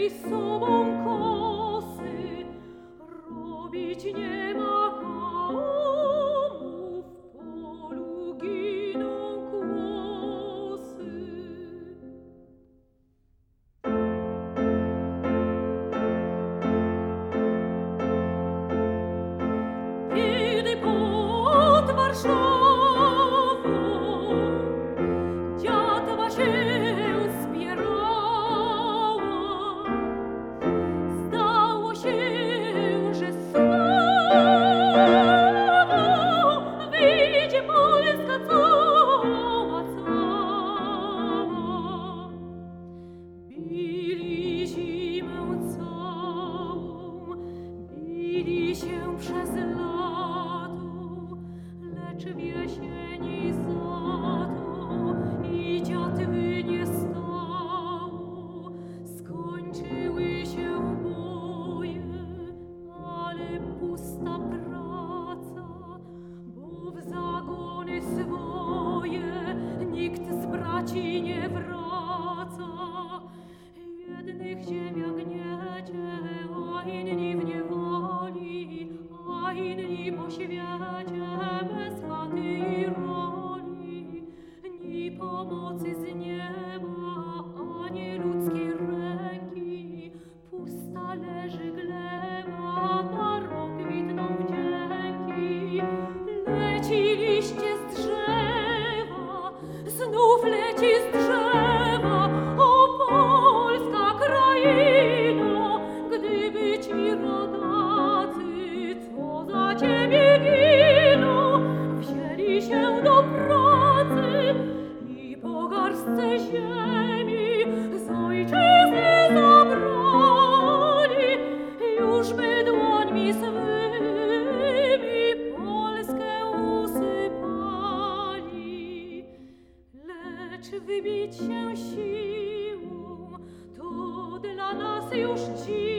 mieli z sobą kosy, robić nie ma komu, w polu giną kłosy. Kiedy pod Warszawą dziatwa się zbierała, zdało się, że sławą wyjdzie Polska cała, cała. Bili zimę całą, bili się przez lato, lecz w jesieni za to i dziatwy nie stało. Skończyły się boje, ale pusta praca, bo w zagony swoje nikt z braci nie wraca. Jednych ziemia gniecie, a inni w niewoli, a inni po świecie bez chaty i roli. Ni pomocy z nieba, ani ludzkiej ręki, pusta leży gleba, na rok widną wdzięki. Leci liście z drzewa, znów leci z drzewa, o Polska kraino, gdyby ci rodacy, co za ciebie giną, wzięli się do pracy i po garstce ziemi z ojczyzny zabrali, już by dłońmi swymi Polskę usypali. Lecz wybić się siłą to dla nas już dziś.